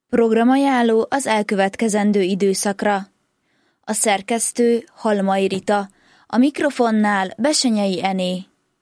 Programajánló az elkövetkezendő időszakra. A szerkesztő Halmai Rita, a mikrofonnál Bessenyei Ené.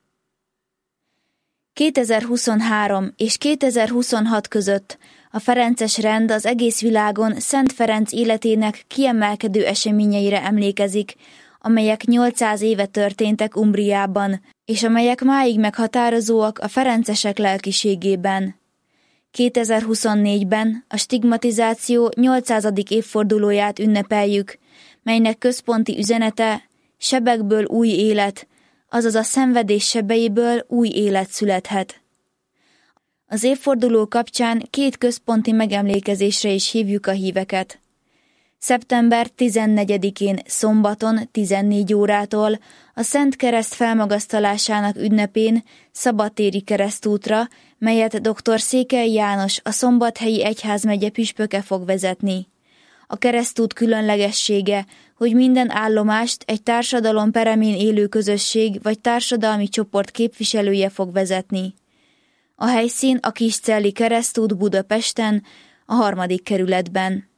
2023 és 2026 között a ferences rend az egész világon Szent Ferenc életének kiemelkedő eseményeire emlékezik, amelyek 800 éve történtek Umbriában, és amelyek máig meghatározóak a ferencesek lelkiségében. 2024-ben a stigmatizáció 800. évfordulóját ünnepeljük, melynek központi üzenete sebekből új élet, azaz a szenvedés sebeiből új élet születhet. Az évforduló kapcsán 2 központi megemlékezésre is hívjuk a híveket. Szeptember 14-én szombaton 14 órától a Szent Kereszt felmagasztalásának ünnepén szabadtéri keresztútra, melyet dr. Székely János, a Szombathelyi Egyházmegye püspöke fog vezetni. A keresztút különlegessége, hogy minden állomást egy társadalom peremén élő közösség vagy társadalmi csoport képviselője fog vezetni. A helyszín a Kiscelli keresztút Budapesten, a 3. kerületben.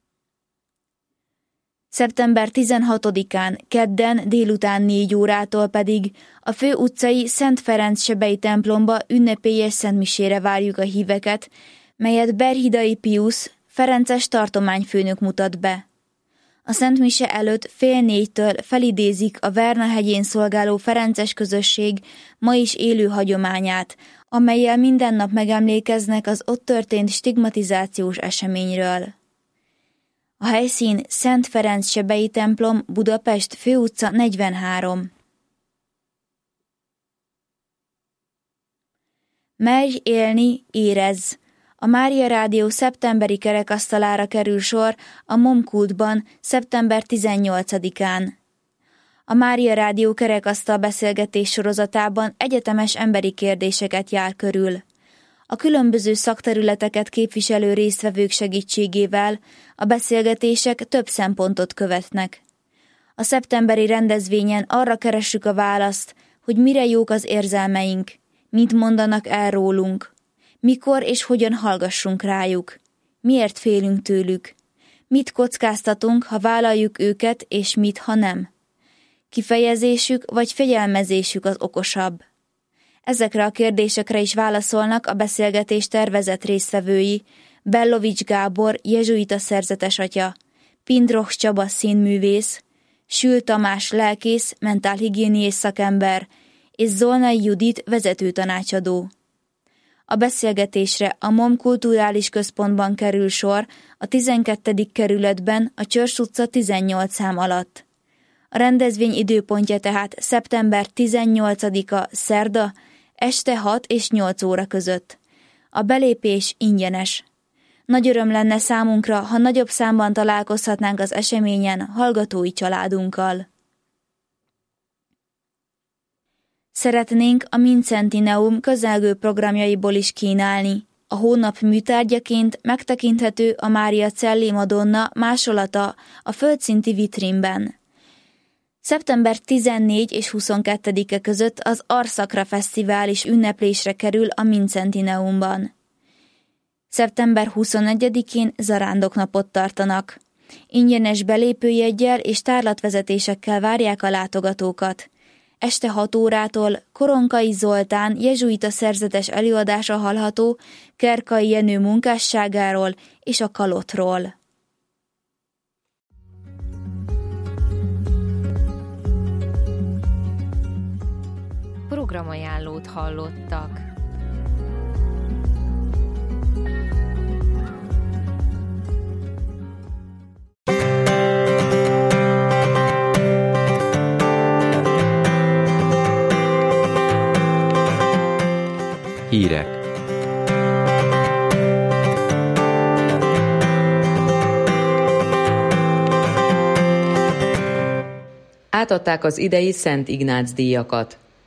Szeptember 16-án, kedden délután 4 órától pedig a Fő utcai Szent Ferenc sebei templomba ünnepélyes szentmisére várjuk a híveket, melyet Berhidai Piusz, ferences tartományfőnök mutat be. A szentmise előtt 3:30 felidézik a Verna hegyén szolgáló ferences közösség ma is élő hagyományát, amellyel minden nap megemlékeznek az ott történt stigmatizációs eseményről. A helyszín Szent Ferenc sebei templom, Budapest, Főutca 43. Merj élni, érezz! A Mária Rádió szeptemberi kerekasztalára kerül sor a Momkultban szeptember 18-án. A Mária Rádió kerekasztal beszélgetés sorozatában egyetemes emberi kérdéseket jár körül. A különböző szakterületeket képviselő résztvevők segítségével a beszélgetések több szempontot követnek. A szeptemberi rendezvényen arra keressük a választ, hogy mire jók az érzelmeink, mit mondanak el rólunk, mikor és hogyan hallgassunk rájuk, miért félünk tőlük, mit kockáztatunk, ha vállaljuk őket, és mit, ha nem. Kifejezésük vagy fegyelmezésük az okosabb. Ezekre a kérdésekre is válaszolnak a beszélgetés tervezett résztvevői, Bellovics Gábor, jezsuita szerzetes atya, Pindroch Csaba színművész, Sül Tamás lelkész, mentálhigiéniés szakember, és Zolnai Judit vezetőtanácsadó. A beszélgetésre a MOM Kulturális Központban kerül sor a 12. kerületben a Csörs utca 18 szám alatt. A rendezvény időpontja tehát szeptember 18-a szerda, este 6 és 8 óra között. A belépés ingyenes. Nagy öröm lenne számunkra, ha nagyobb számban találkozhatnánk az eseményen hallgatói családunkkal. Szeretnénk a Mincentineum közelgő programjaiból is kínálni. A hónap műtárgyaként megtekinthető a Mária Celli Madonna másolata a földszinti vitrínben. Szeptember 14 és 22-e között az Arszakra Fesztivál is ünneplésre kerül a Mincentineumban. Szeptember 21-én zarándoknapot tartanak. Ingyenes belépőjeggyel és tárlatvezetésekkel várják a látogatókat. Este 6 órától Koronkai Zoltán jezsuita szerzetes előadása hallható Kerkai Jenő munkásságáról és a kalotról. Programajánlót hallottak. Hírek. Átadták az idei Szent Ignác díjakat.